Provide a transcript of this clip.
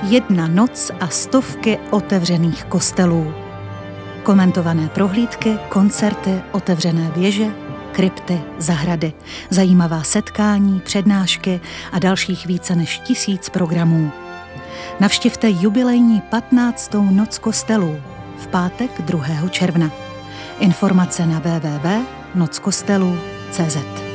Jedna noc a stovky otevřených kostelů. Komentované prohlídky, koncerty, otevřené věže, krypty, zahrady, zajímavá setkání, přednášky a dalších více než 1000 programů. Navštivte jubilejní 15. noc kostelů v pátek 2. června. Informace na www.nockostelů.cz